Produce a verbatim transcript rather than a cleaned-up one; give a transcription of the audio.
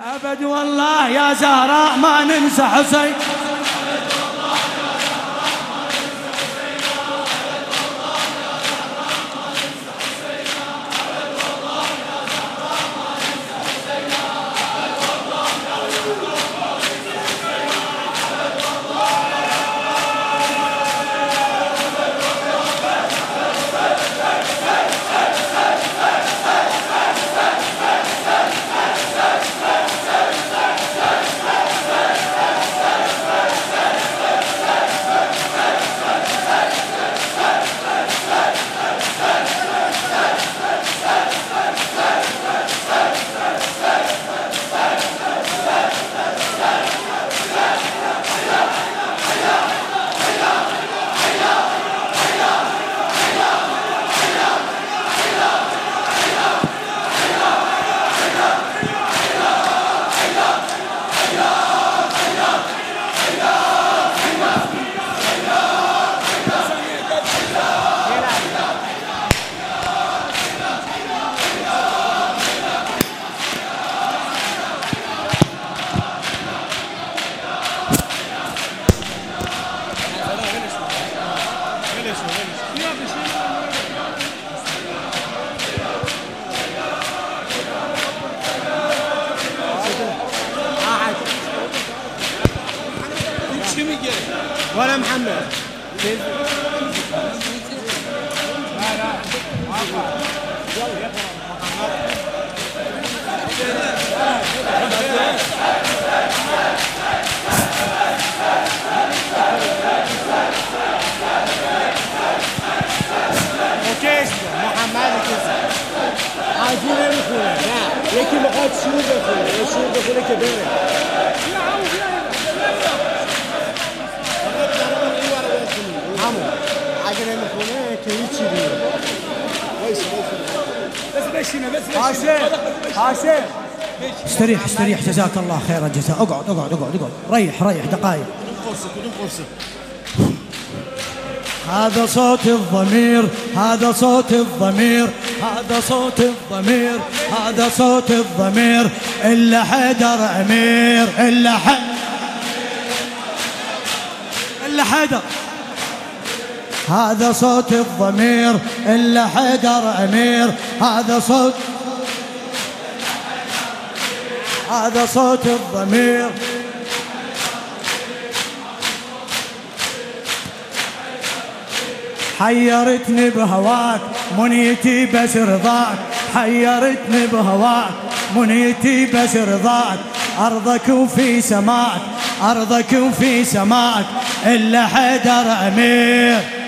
أبد والله يا زهراء ما ننسى حسين. ولا محمد عايزين نخونه لا يكي مقاد شو بخونه شو بخونه كبيره عمو عايزين نخونه كيتشي بس بشينا بس حسين حسين استريح استريح جزاك الله خير الجزاء. اقعد اقعد اقعد اقعد ريح ريح دقائق. هذا صوت الضمير هذا صوت الضمير هذا صوت الضمير هذا صوت الضمير إلا حيدر أمير إلا حيدر إلا حيدر هذا صوت الضمير إلا حيدر أمير هذا صوت هذا صوت الضمير. حيرتني بهواك منيتي بس رضاك حيرتني بهواك منيتي بس رضاك أرضك وفي سماك أرضك وفي سماك إلا حيدر أمير